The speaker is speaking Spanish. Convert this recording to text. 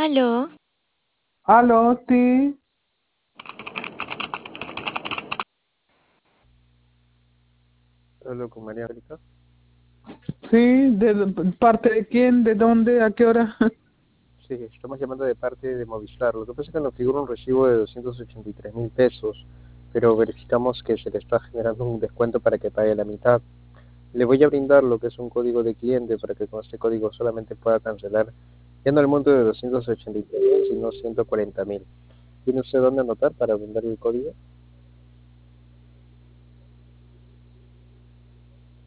Aló, Aló, sí, Hablo con María Angélica. sí, parte de quién? ¿De dónde? ¿A qué hora? Sí, estamos llamando de parte de Movistar. Lo que pasa es que nos figura un recibo de 283.000 pesos, pero verificamos que se le está generando un descuento para que pague la mitad. Le voy a brindar lo que es un código de cliente para que con este código solamente pueda cancelar ya no el monto de 283.000, sino 140.000. ¿Tiene usted dónde anotar para brindar el código?